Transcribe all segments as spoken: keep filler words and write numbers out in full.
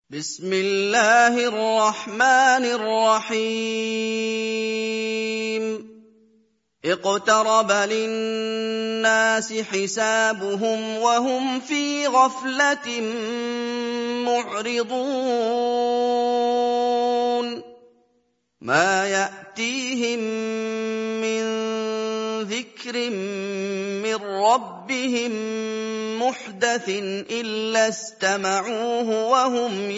بسم الله الرحمن الرحيم اقترب للناس حسابهم وهم في غفلة معرضون ما يأتيهم من ذكر من ربهم محدث إلا استمعوه وهم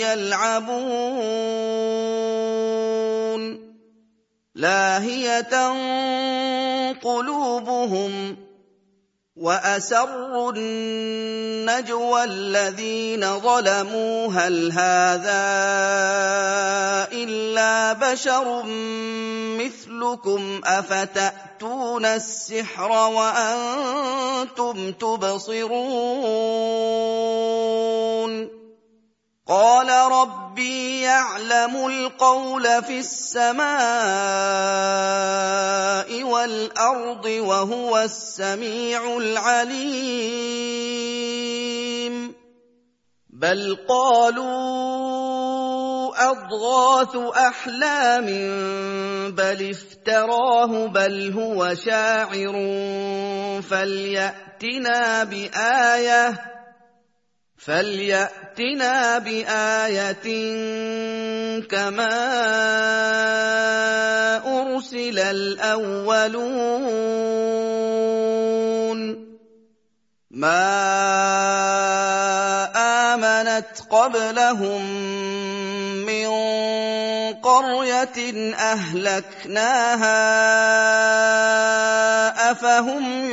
يلعبون لاهية قلوبهم وأسروا النجوى الذين ظلموا هل هذا إلا بشر مثلكم أفتأتون السحر وأنتم تبصرون قال ربي يعلم القول في السماء والأرض وهو السميع العليم بل قالوا أضغاث أحلام بل افتراه بل هو شاعر فليأتنا بآية فليأتنا بآية كما أرسل الأولون ما آمنت قبلهم من قرية أهلكناها أفهم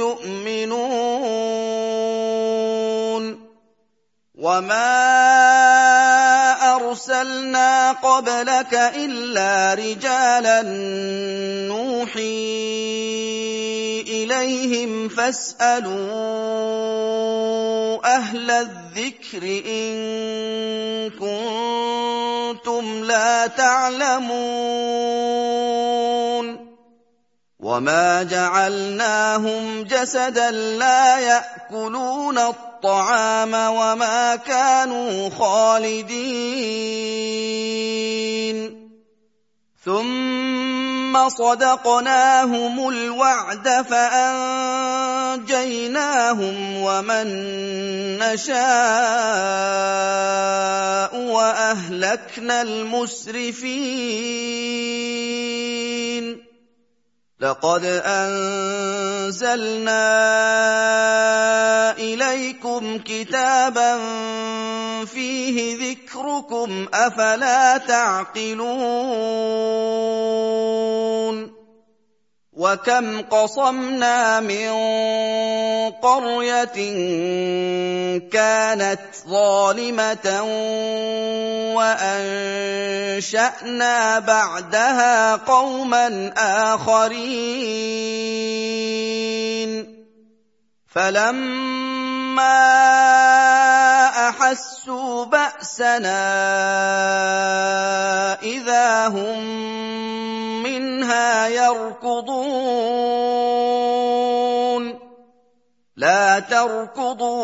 يؤمنون وما أرسلنا قبلك إلا رجالا نوحي إليهم فاسألوا أهل الذكر إن كنتم لا تعلمون وما جعلناهم جسدا لا يأكلون الطعام وما كانوا خالدين ثم صدقناهم الوعد فأنجيناهم ومن نشاء وأهلكنا المسرفين لقد أنزلنا إليكم كتابا فيه ذكركم أفلا تعقلون وكم قصمنا من قرية كانت ظالمة وأنشأنا بعدها قوما آخرين فلما أحسوا بأسنا إذا هم منها يركضون لا تركضوا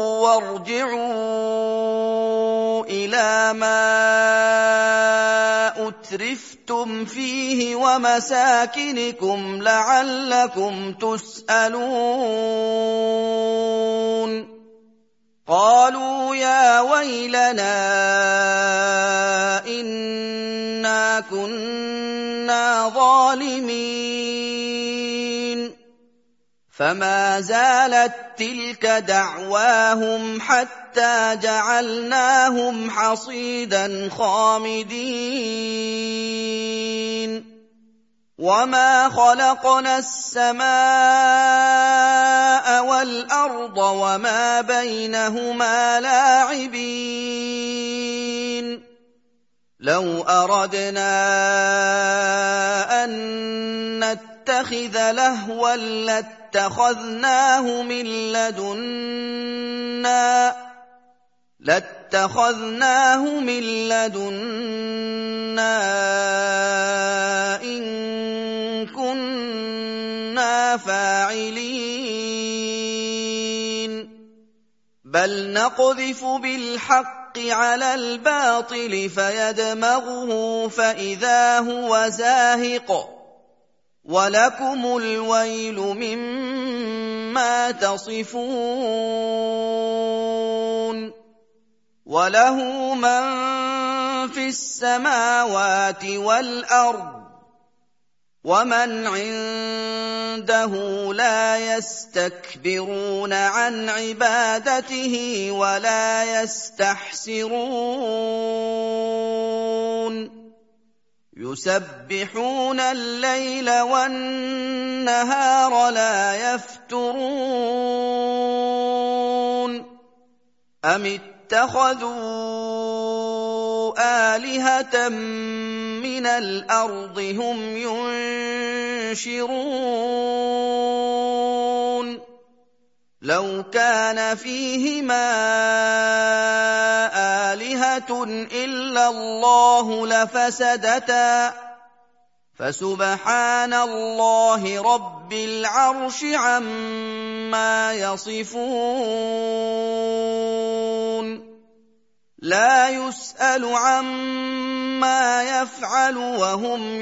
وارجعوا إلى ما أترفتم فيه ومساكنكم لعلكم تسألون قالوا يا ويلنا إنا كنا ظالمين فما زالت تلك دعواهم حتى جعلناهم حصيدا خامدين وما خلقنا السماء والأرض وما بينهما لاعبين لو أردنا أن نتخذ لهوا لاتخذناه من لدنا لاتخذناه من لدنا إن كنا فاعلين بل نقذف بالحق على الباطل فيدمغه فإذا هو زاهق ولكم الويل مما تصفون وله من في السماوات والأرض ومن عنده لا يستكبرون عن عبادته ولا يستحسرون يسبحون الليل والنهار لا يفترون أم اتخذوا آلهة من الأرض هم ينشرون لو كان فيهما آلهة إلا الله لفسدتا فسبحان الله رب العرش عما يصفون لا يسأل عما يفعل وهم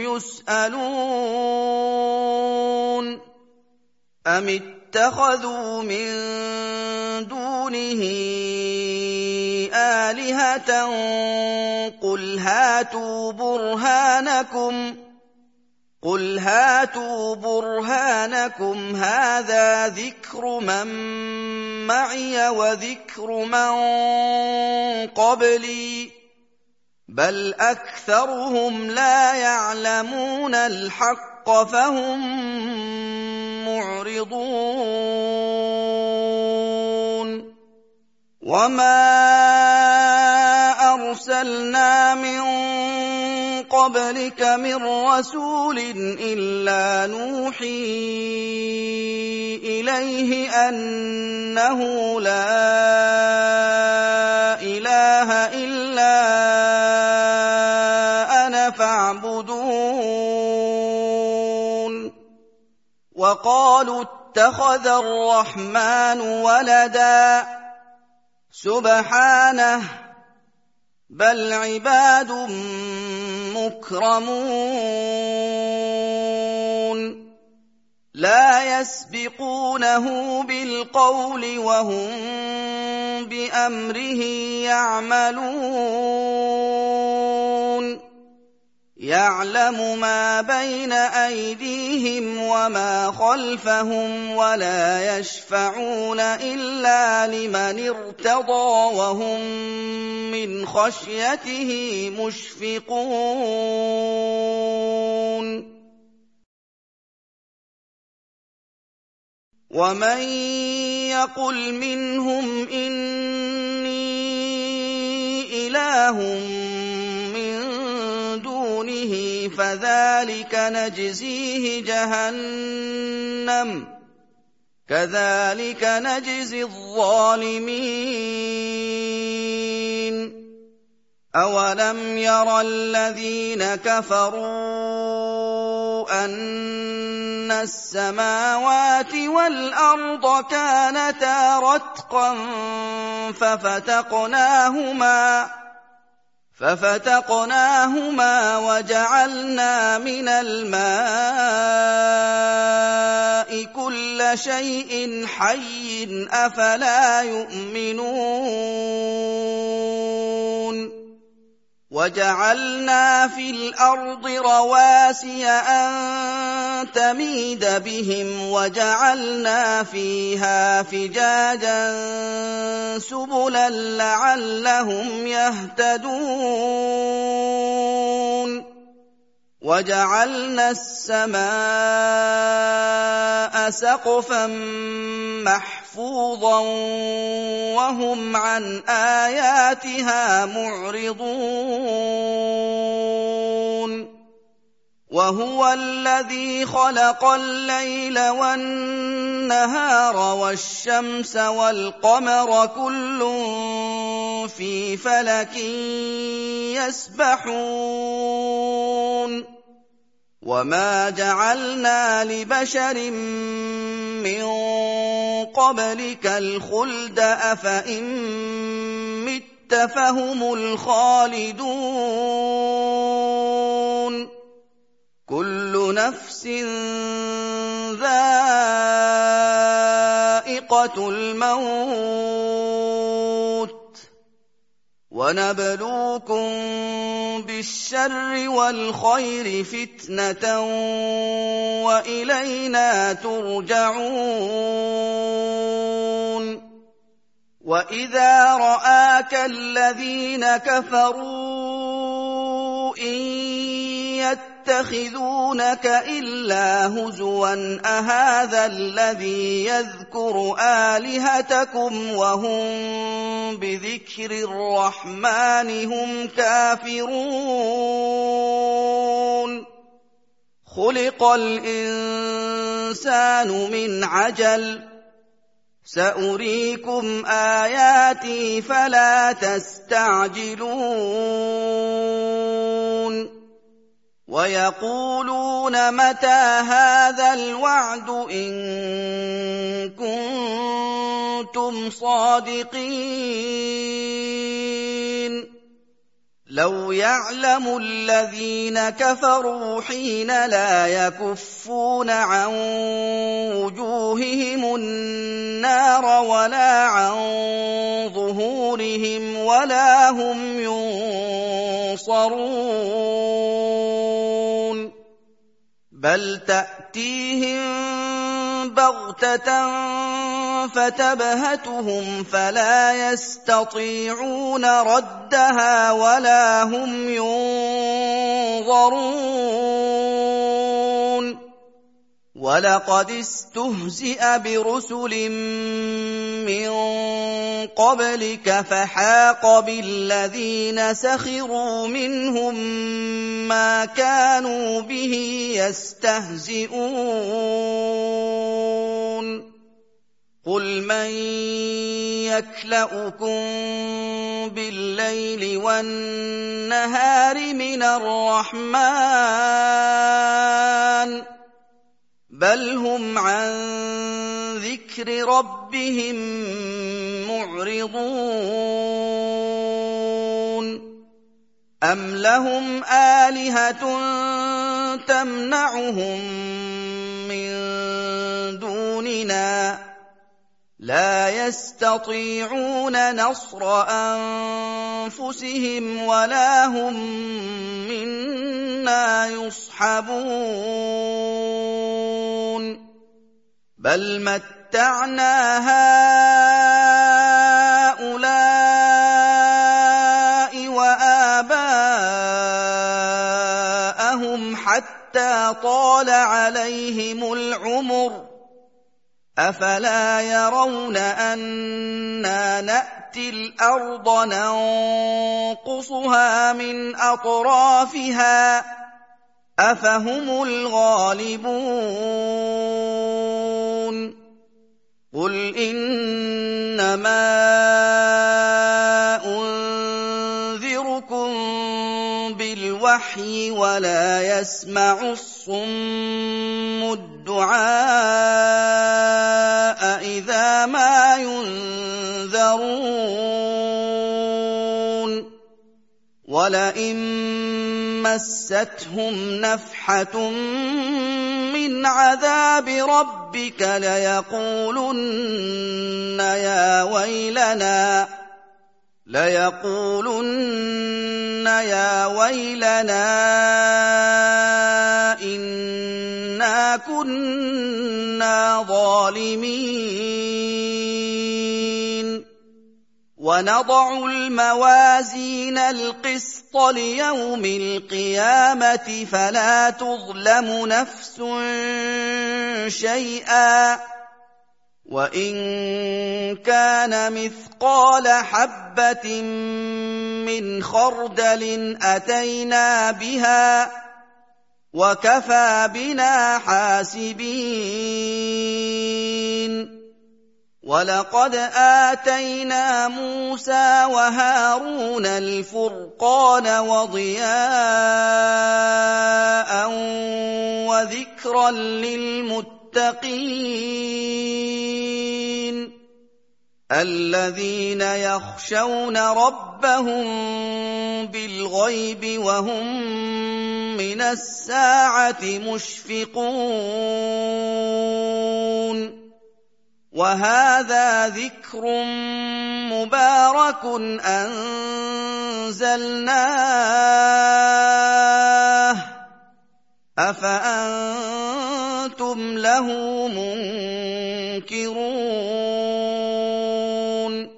يسألون أم اتخذوا من دونه آلهة قل هاتوا برهانكم قل هاتوا برهانكم هذا ذكر من معي وذكر من قبلي بل أكثرهم لا يعلمون الحق فهم معرضون وما أرسلنا من قبلك من رسول إلا نوحي إليه أنه لا إله إلا أنا فاعبدون وقالوا اتخذ الرحمن ولدا سبحانه بل عباد مكرمون لا يسبقونه بالقول وهم بأمره يعملون يعلم ما بين أيديهم وما خلفهم ولا يشفعون إلا لمن ارتضى وهم من خشيته مشفقون ومن يقل منهم إني إله فذلك نجزيه جهنم كذلك نجزي الظالمين أولم ير الذين كفروا أن السماوات والأرض كانتا رتقا ففتقناهما ففتقناهما وجعلنا من الماء كل شيء حي أفلا يؤمنون وجعلنا في الأرض رواسي أن تميد بهم وجعلنا فيها فجاجا سبلا لعلهم يهتدون وجعلنا السماء سقفا محفوظا وهم عن آياتها معرضون وهو الذي خلق الليل والنهار والشمس والقمر كل في فلك يسبحون وما جعلنا لبشر من قبلك الخلد أفإن مت فهم الخالدون كل نفس ذائقة الموت ونبلوكم بالشر والخير فتنة وإلينا ترجعون وإذا رآك الذين كفروا إن يتخذونك إلا هزوا أهذا الذي يذكر آلهتكم وهم بذكر الرحمن هم كافرون خلق الإنسان من عجل سأريكم آياتي فلا تستعجلون ويقولون متى هذا الوعد إن كنتم صادقين لو يعلم الذين كفروا حين لا يكفون عن وجوههم النار ولا عن ظهورهم ولا هم ينصرون بل تأتيهم بغتة فتبهتهم فلا يستطيعون ردها ولا هم ينظرون ولقد استهزئ برسل من قبلك فحاق بالذين سخروا منهم ما كانوا به يستهزئون قل من يكلؤكم بالليل والنهار من الرحمن بل هم عن ذكر ربهم معرضون أم لهم آلهة تمنعهم من دوننا لا يستطيعون نصر أنفسهم ولا هم منا يصحبون بل متعنا هؤلاء وآباءهم حتى طال عليهم العمر أفلا يرون أنا نأتي الأرض ننقصها من أطرافها أفهم الغالبون قل إنما أنذركم بالوحي ولا يسمع الصم الدعاء إذا ما ينذرون ولئن مستهم نفحة من عذاب ربك ليقولن يا ويلنا ليقولن يا ويلنا إنا كنا ظالمين ونضع الموازين القسط ليوم القيامة فلا تظلم نفس شيئا وإن كان مثقال حبة من خردل أتينا بها وكفى بنا حاسبين ولقد آتينا موسى وهارون الفرقان وضياء وذكرا للمتقين الذين يخشون ربهم بالغيب وهم من الساعة مشفقون وهذا ذكر مبارك أنزلناه أفأنتم له منكرون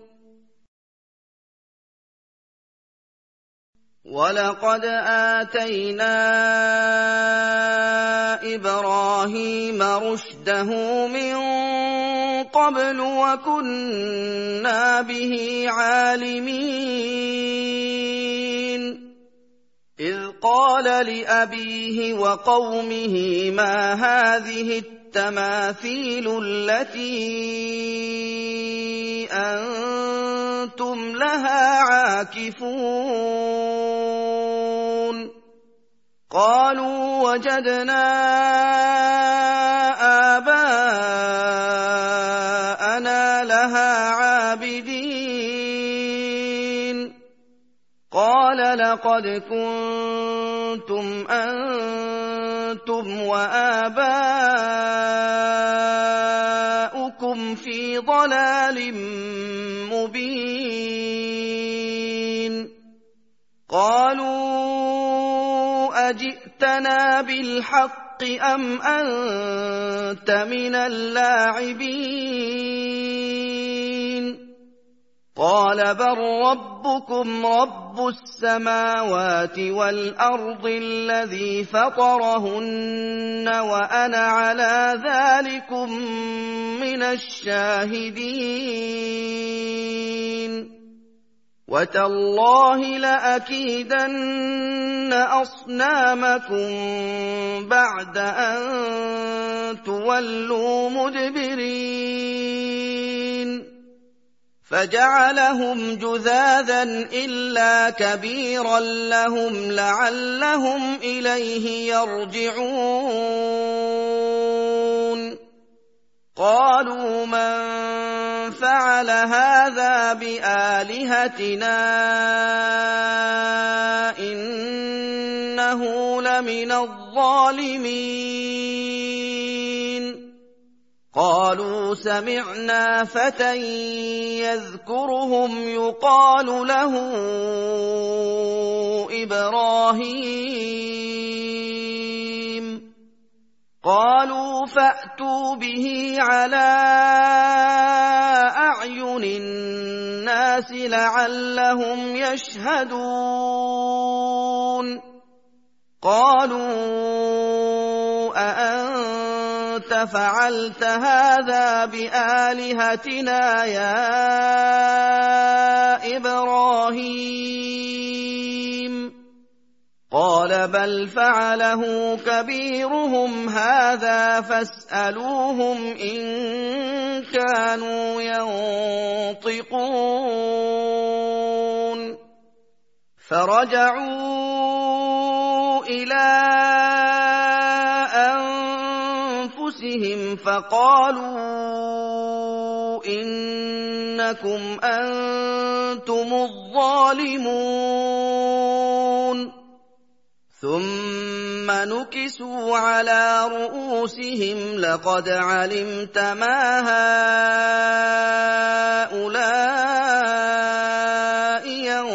وَلَقَدْ آتَيْنَا إِبْرَاهِيمَ رُشْدَهُ مِن قَبْلُ وَكُنَّا بِهِ عَالِمِينَ إِذْ قَالَ لِأَبِيهِ وَقَوْمِهِ مَا هَٰذِهِ التَّمَاثِيلُ الَّتِي أَنتُمْ لَهَا عَاكِفُونَ قَالُوا وَجَدْنَا آبَاءَنَا لَهَا عَابِدِينَ قَالَ لَقَدْ كُنتُمْ أَنتُمْ وَآبَاؤُكُمْ فِي ضَلَالٍ مُّبِينٍ قَالُوا أَجِئْتَنَا بِالْحَقِّ أَمْ أَنتَ مِنَ اللَّاعِبِينَ قَالَ بَل رَّبُّكُمْ رَبُّ السَّمَاوَاتِ وَالْأَرْضِ الَّذِي فَطَرَهُنَّ وَأَنَا عَلَىٰ ذَٰلِكُم مِّنَ الشَّاهِدِينَ وَتَاللَّهِ لَأَكِيدَنَّ أَصْنَامَكُم بَعْدَ أَن تُوَلُّوا مُدْبِرِينَ فَجَعَلَهُمْ جُذَاذًا إِلَّا كَبِيرًا لَّهُمْ لَعَلَّهُمْ إِلَيْهِ يَرْجِعُونَ قَالُوا مَن فَعَلَ هَٰذَا بِآلِهَتِنَا إِنَّهُ لَمِنَ الظَّالِمِينَ قَالُوا سَمِعْنَا فَتًى يَذْكُرُهُمْ يُقَالُ لَهُ إِبْرَاهِيمُ قَالُوا فَأْتُوا بِهِ عَلَىٰ أَعْيُنِ النَّاسِ لَعَلَّهُمْ يَشْهَدُونَ قَالُوا أَأَنتَ فَعَلْتَ هَٰذَا بِآلِهَتِنَا يَا إِبْرَاهِيمُ قَالَ بَلْ فَعَلَهُ كَبِيرُهُمْ هَٰذَا فَاسْأَلُوهُمْ إِن كَانُوا يَنطِقُونَ فَرَجَعُوا إِلَىٰ أَنفُسِهِمْ فَقَالُوا إِنَّكُمْ أَنتُمُ الظَّالِمُونَ ثُمَّ نُكِسُوا عَلَىٰ رُءُوسِهِمْ لَقَدْ عَلِمْتَ مَا هَٰؤُلَاءِ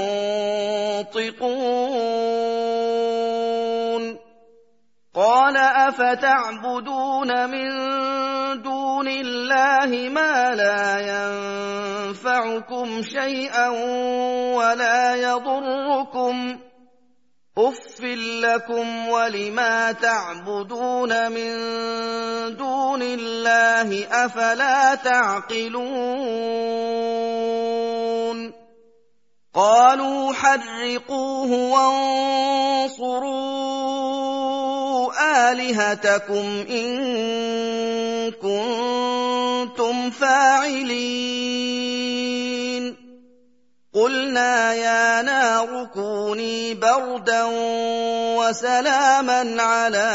يَنطِقُونَ قَالَ أَفَتَعْبُدُونَ مِن دُونِ اللَّهِ مَا لَا يَنفَعُكُمْ شَيْئًا وَلَا يَضُرُّكُمْ أُفٍّ لَّكُمْ وَلِمَا تَعْبُدُونَ مِن دُونِ اللَّهِ ۖ أَفَلَا تَعْقِلُونَ قَالُوا حَرِّقُوهُ وَانصُرُوا آلِهَتَكُمْ إِن كُنتُمْ فَاعِلِينَ قُلْنَا يَا نَارُ كُونِي بَرْدًا وَسَلَامًا عَلَىٰ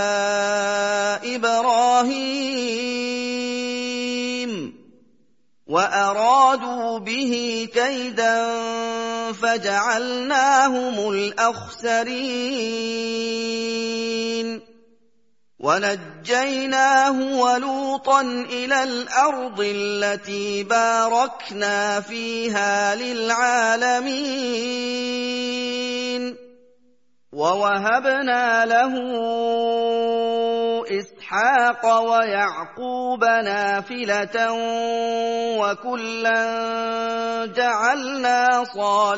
إِبْرَاهِيمَ وَأَرَادُوا بِهِ كَيْدًا فَجَعَلْنَاهُمُ الْأَخْسَرِينَ وَنَجَّيْنَاهُ وَلُوطًا إِلَى الْأَرْضِ الَّتِي بَارَكْنَا فِيهَا لِلْعَالَمِينَ وَوَهَبْنَا لَهُ إِسْحَاقَ وَيَعْقُوبَ نَافِلَةً وَكُلًّا جَعَلْنَا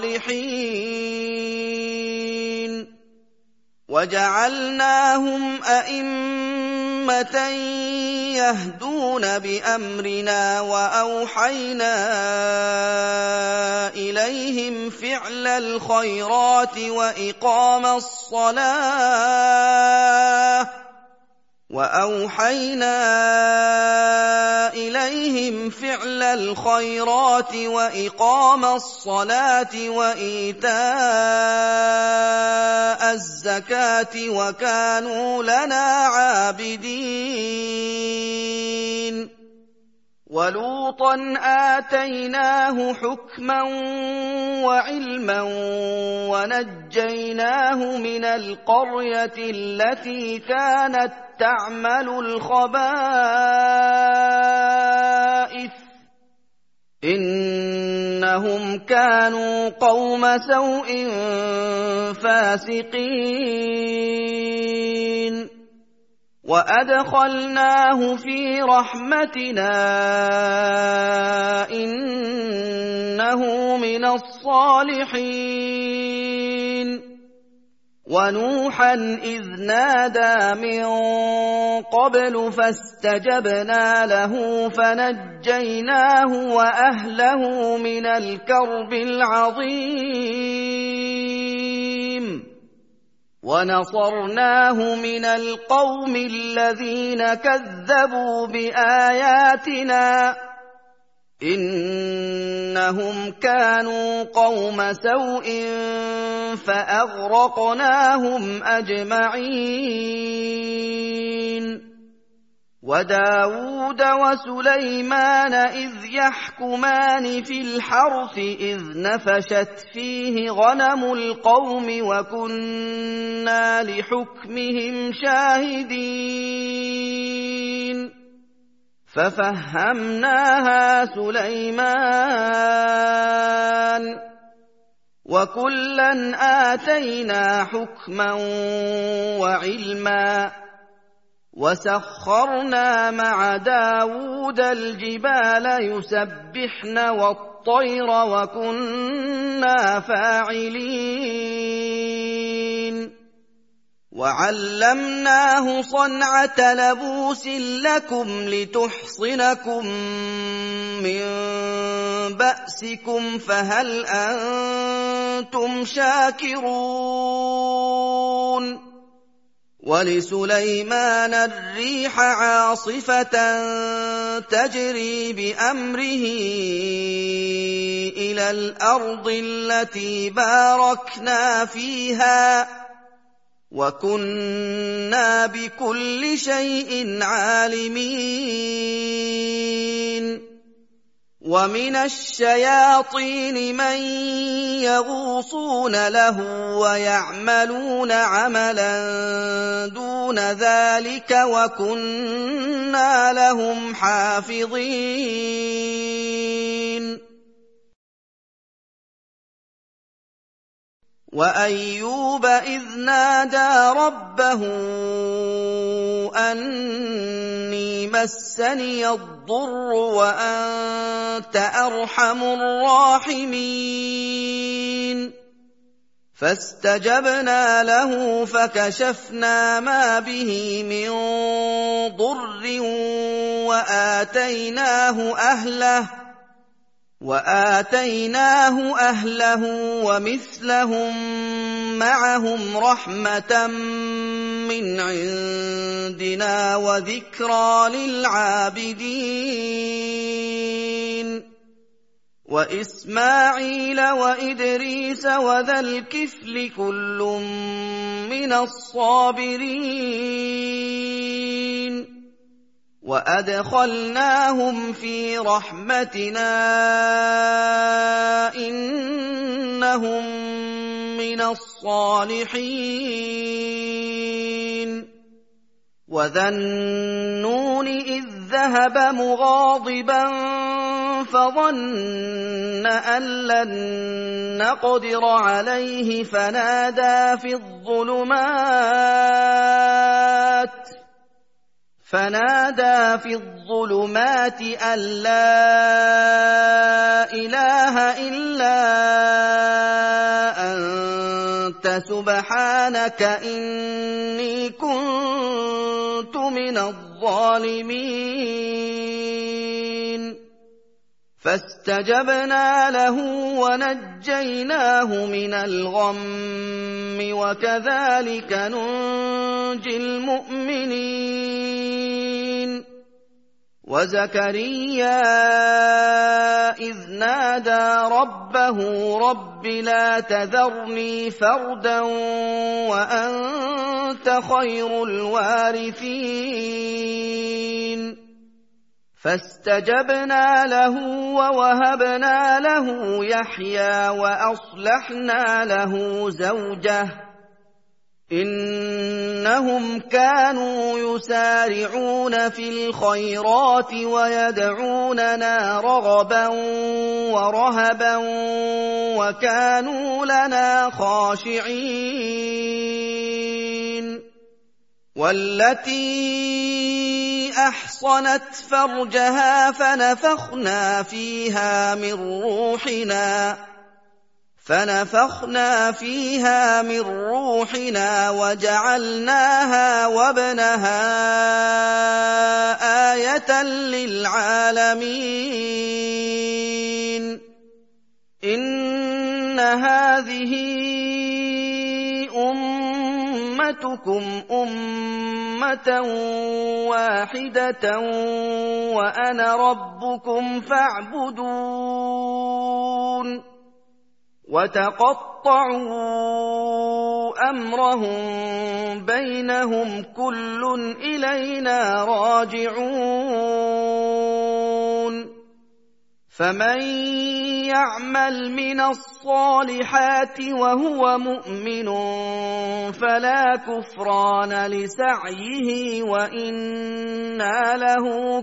صَالِحِينَ وَجَعَلْنَاهُمْ أَئِمَّةً يَهْدُونَ بِأَمْرِنَا وَأَوْحَيْنَا إِلَيْهِمْ فِعْلَ الْخَيْرَاتِ وَإِقَامَ الصَّلَاةِ وَأَوْحَيْنَا إِلَيْهِمْ فِعْلَ الْخَيْرَاتِ وَإِقَامَ الصَّلَاةِ وَإِيتَاءَ الزَّكَاةِ وَكَانُوا لَنَا عَابِدِينَ وَلُوطًا آتَيْنَاهُ حُكْمًا وَعِلْمًا وَنَجَّيْنَاهُ مِنَ الْقَرْيَةِ الَّتِي كَانَتْ تَعْمَلُ الْخَبَائِثَ إِنَّهُمْ كَانُوا قَوْمَ سَوْءٍ فَاسِقِينَ وَأَدْخَلْنَاهُ فِي رَحْمَتِنَا إِنَّهُ مِنَ الصَّالِحِينَ وَنُوحًا إِذْ نَادَىٰ مِن قَبْلُ فَاسْتَجَبْنَا لَهُ فَنَجَّيْنَاهُ وَأَهْلَهُ مِنَ الْكَرْبِ الْعَظِيمِ وَنَصَرْنَاهُ مِنَ الْقَوْمِ الَّذِينَ كَذَّبُوا بِآيَاتِنَا إِنَّهُمْ كَانُوا قَوْمَ سَوْءٍ فَأَغْرَقْنَاهُمْ أَجْمَعِينَ وَدَاوُودَ وَسُلَيْمَانَ إِذْ يَحْكُمَانِ فِي الْحَرْثِ إِذْ نَفَشَتْ فِيهِ غَنَمُ الْقَوْمِ وَكُنَّا لِحُكْمِهِمْ شَاهِدِينَ فَفَهَّمْنَاهَا سُلَيْمَانَ وَكُلًّا آتَيْنَا حُكْمًا وَعِلْمًا وَسَخَّرْنَا مَعَ دَاوُودَ الْجِبَالَ يُسَبِّحْنَ وَالطَّيْرَ وَكُنَّا فَاعِلِينَ وَعَلَّمْنَاهُ صَنْعَةَ لَبُوسٍ لَّكُمْ لِتُحْصِنَكُم مِّن بَأْسِكُمْ فَهَلْ أَنتُمْ شَاكِرُونَ وَلِسُلَيْمَانَ الرِّيحَ عَاصِفَةً تَجْرِي بِأَمْرِهِ إِلَى الْأَرْضِ الَّتِي بَارَكْنَا فِيهَا وَكُنَّا بِكُلِّ شَيْءٍ عَالِمِينَ وَمِنَ الشَّيَاطِينِ مَن يَغُوصُونَ لَهُ وَيَعْمَلُونَ عَمَلًا دُونَ ذَلِكَ وَكُنَّا لَهُمْ حَافِظِينَ وَأَيُّوبَ إِذْ نَادَىٰ رَبَّهُ أَنِّي مَسَّنِيَ الضُّرُّ وَأَنتَ أَرْحَمُ الرَّاحِمِينَ فَاسْتَجَبْنَا لَهُ فَكَشَفْنَا مَا بِهِ مِن ضُرٍّ وَآتَيْنَاهُ أَهْلَهُ وَآتَيْنَاهُ أَهْلَهُ وَمِثْلَهُم مَّعَهُمْ رَحْمَةً مِّنْ عِندِنَا وَذِكْرَىٰ لِلْعَابِدِينَ وَإِسْمَاعِيلَ وَإِدْرِيسَ وَذَا الْكِفْلِ كُلٌّ مِّنَ الصَّابِرِينَ وَأَدْخَلْنَاهُمْ فِي رَحْمَتِنَا ۖ إِنَّهُم مِّنَ الصَّالِحِينَ وَذَا النُّونِ إِذ ذَّهَبَ مُغَاضِبًا فَظَنَّ أَن لَّن نَّقْدِرَ عَلَيْهِ فَنَادَىٰ فِي الظُّلُمَاتِ فنادى في الظلمات أن لا إله إلا أنت سبحانك إني كنت من الظالمين فاستجبنا له ونجيناه من الغم وكذلك ننجي المؤمنين وزكريا إذ نادى ربه رب لا تذرني فردا وأنت خير الوارثين فاستجبنا له ووهبنا له يحيى وأصلحنا له زوجه إنهم كانوا يسارعون في الخيرات ويدعوننا رغبا ورهبا وكانوا لنا خاشعين والتي أحصنت فرجها فنفخنا فيها من روحنا فنفخنا فيها من روحنا وجعلناها وابنها آية للعالمين إن هذه أمتكم أمة واحدة وأنا ربكم فاعبدون وتقطعوا أمرهم بينهم كل إلينا راجعون فمن يعمل من الصالحات وهو مؤمن فلا كفران لسعيه وإنا له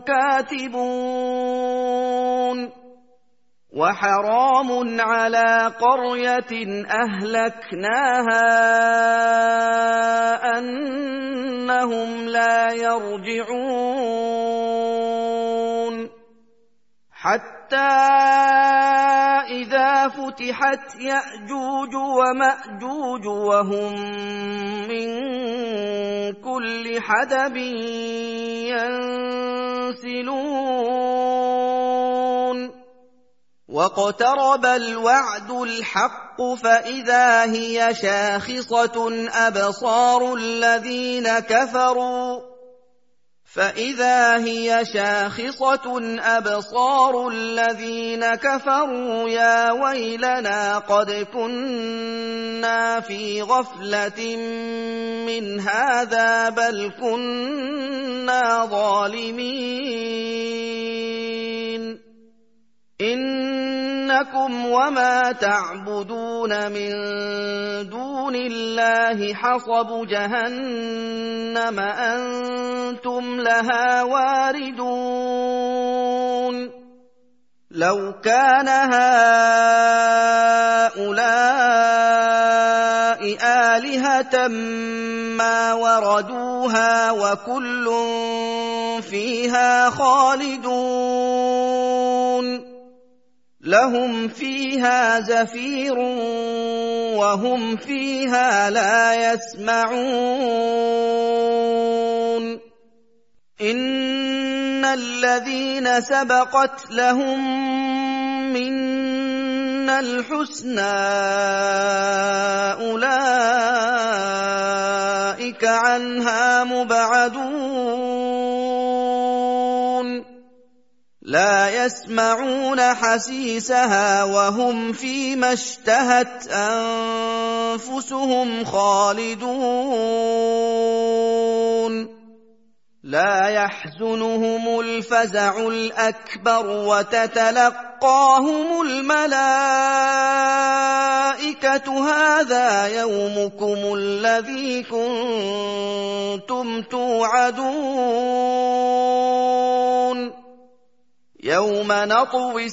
كاتبون وحرام على قرية أهلكناها أنهم لا يرجعون حتى إذا فتحت يأجوج ومأجوج وهم من كل حدب ينسلون واقترب الوعد الحق فإذا هي شاخصة أبصار الذين كفروا فإذا هي شاخصة أبصار الذين كفروا يا ويلنا قد كنا في غفلة من هذا بل كنا ظالمين إنكم وما تعبدون من دون الله حصب جهنم أنتم لها واردون لو كان هؤلاء آلهة ما وردوها وكل فيها خالدون لهم فيها زفير وهم فيها لا يسمعون إن الذين سبقت لهم منا الحسنى أولئك عنها مبعدون لا يسمعون حسيسها وهم فيما اشتهت أنفسهم خالدون لا يحزنهم الفزع الأكبر وتتلقاهم الملائكة هذا يومكم الذي كنتم توعدون يوم نطوي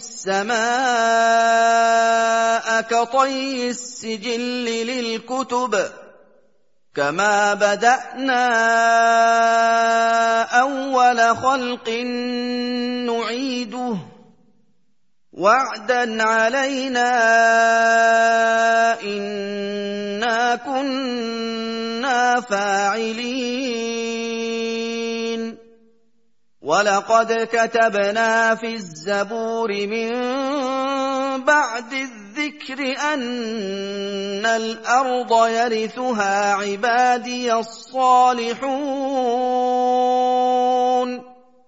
السماء كطي السجل للكتب كما بدأنا أول خلق نعيده وعدا علينا إنا كنا فاعلين ولقد كتبنا في الزبور من بعد الذكر أن الأرض يرثها عبادي الصالحون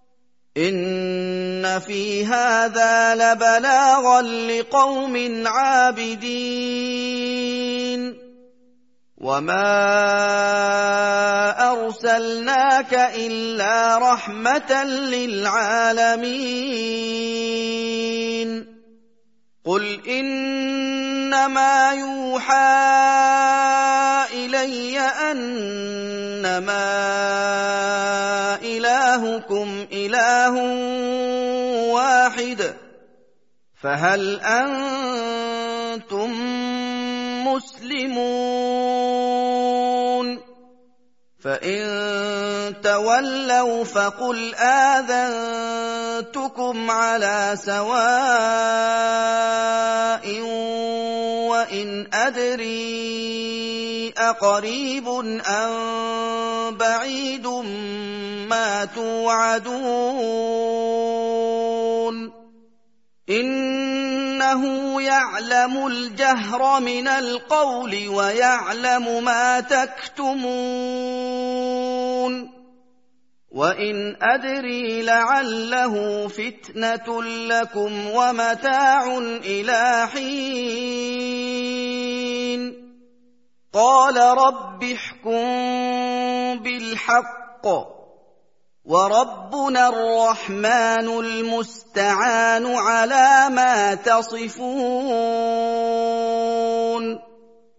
إن في هذا لبلاغا لقوم عابدين وما أرسلناك إلا رحمة للعالمين قل إنما يوحى إلي أنما إلهكم إله واحد فهل أنتم مسلمون فإن تولوا فقل آذنتكم على سواء وإن أدري أقريب أم بعيد ما توعدون إنه يعلم الجهر من القول ويعلم ما تكتمون وإن أدري لعله فتنة لكم ومتاع إلى حين قال رب احكم بالحق وربنا الرحمن المستعان على ما تصفون